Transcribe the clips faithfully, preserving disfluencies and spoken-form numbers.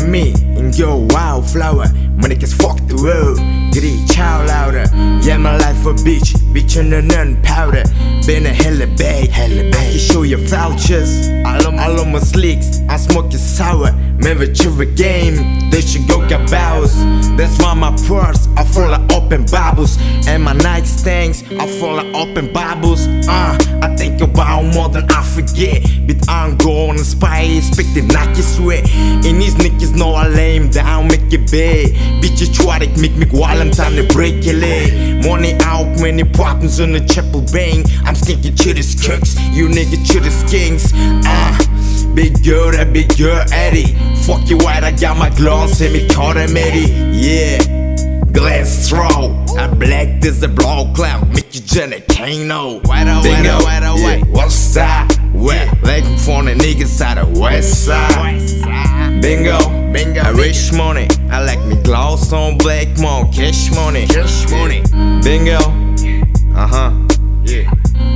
me and your wildflower. When it gets fucked the world, get it child louder. Yeah, my life a bitch, bitch and a nun powder. Been a hella bag, hella bag. I can show you vouchers. All of, all of my slicks, I smoke it sour. Man, with you a game, they should go get bows. That's why my purse are full of open Bibles. And my nightstands are full of open Bibles. Uh, I think about more than I forget. But I'm going to spy, expecting not get sweat. And these niggas know I lay him down, make it bad. Bitches try to make me while I'm time to break your leg. Money out when it poppins on the chapel bang. I'm skinking to the skirks, you niggas to the skinks. Uh, big girl, that big girl Eddie. Fuck you white, I got my gloves and me call them Eddie. Yeah, glass straw. I black this a blow cloud, make you just a Kano. White out, white out, white out, white. West side, wet, looking for the niggas out of west side. Bingo, bingo, I rich money. I like me gloss on black more, cash money, Cash money. bingo, uh huh, yeah.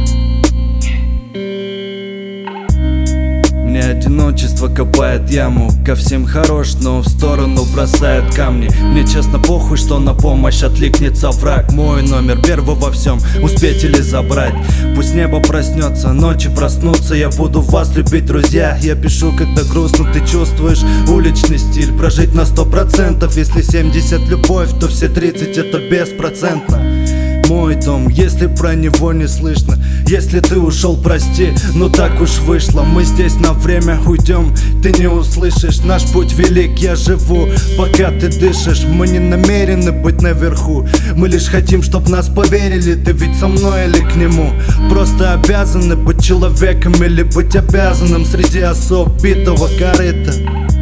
Мне одиночество копает яму. Ко всем хорош, но в сторону бросает камни. Мне честно похуй, что на помощь откликнется враг. Мой номер первый во всем, успеть или забрать. Пусть небо проснется, ночи проснутся. Я буду вас любить, друзья. Я пишу, когда грустно, ты чувствуешь уличный стиль. Прожить на сто процентов, если семьдесят любовь, то все тридцать это беспроцентно. Мой дом, если про него не слышно. Если ты ушел, прости, но так уж вышло. Мы здесь на время уйдем, ты не услышишь. Наш путь велик, я живу, пока ты дышишь. Мы не намерены быть наверху, мы лишь хотим, чтоб нас поверили. Ты ведь со мной или к нему? Просто обязаны быть человеком или быть обязанным среди особ битого корыта.